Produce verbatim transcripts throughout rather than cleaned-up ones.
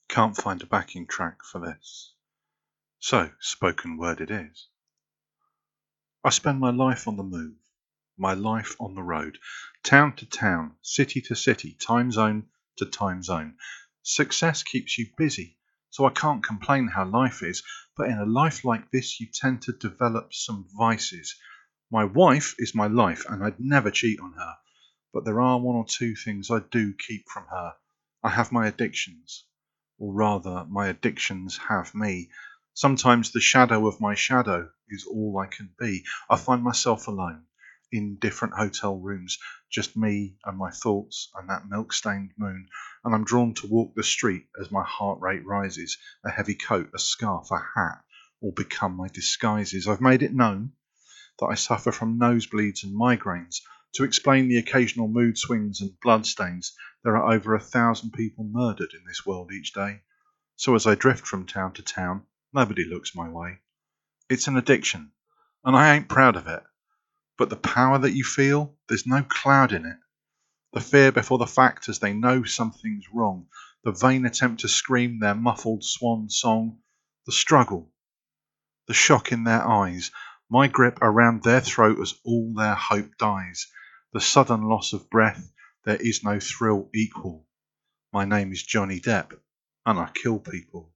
Can't find a backing track for this. So, spoken word it is. I spend my life on the move, my life on the road, town to town, city to city, time zone to time zone. Success keeps you busy, so I can't complain how life is, but in a life like this you tend to develop some vices. My wife is my life and I'd never cheat on her, but there are one or two things I do keep from her. I have my addictions, or rather my addictions have me. Sometimes the shadow of my shadow is all I can be. I find myself alone in different hotel rooms, just me and my thoughts and that milk-stained moon, and I'm drawn to walk the street as my heart rate rises. A heavy coat, a scarf, a hat all become my disguises. I've made it known that I suffer from nosebleeds and migraines. To explain the occasional mood swings and bloodstains, there are over a thousand people murdered in this world each day. So as I drift from town to town, nobody looks my way. It's an addiction, and I ain't proud of it. But the power that you feel, there's no cloud in it. The fear before the fact as they know something's wrong. The vain attempt to scream their muffled swan song. The struggle. The shock in their eyes. My grip around their throat as all their hope dies. The sudden loss of breath. There is no thrill equal. My name is Johnny Depp, and I kill people.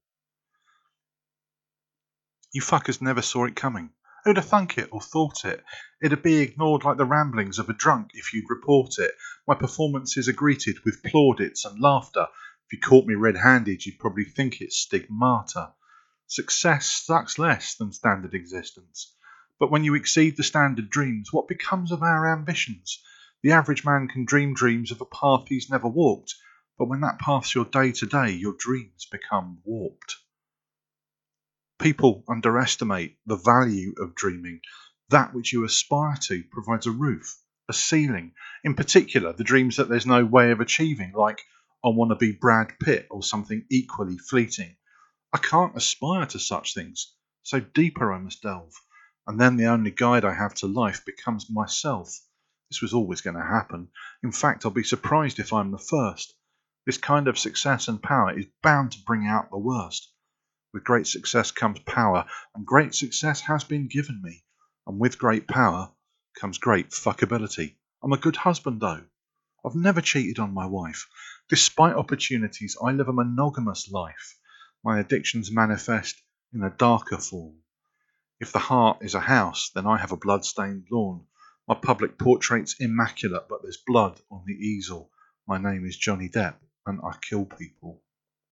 You fuckers never saw it coming. Who'd have thunk it or thought it? It'd be ignored like the ramblings of a drunk if you'd report it. My performances are greeted with plaudits and laughter. If you caught me red-handed, you'd probably think it's stigmata. Success sucks less than standard existence. But when you exceed the standard dreams, what becomes of our ambitions? The average man can dream dreams of a path he's never walked, but when that path's your day-to-day, your dreams become warped. People underestimate the value of dreaming. That which you aspire to provides a roof, a ceiling. In particular, the dreams that there's no way of achieving, like I want to be Brad Pitt or something equally fleeting. I can't aspire to such things, so deeper I must delve. And then the only guide I have to life becomes myself. This was always going to happen. In fact, I'll be surprised if I'm the first. This kind of success and power is bound to bring out the worst. With great success comes power, and great success has been given me. And with great power comes great fuckability. I'm a good husband, though. I've never cheated on my wife. Despite opportunities, I live a monogamous life. My addictions manifest in a darker form. If the heart is a house, then I have a blood-stained lawn. My public portrait's immaculate, but there's blood on the easel. My name is Johnny Depp, and I kill people.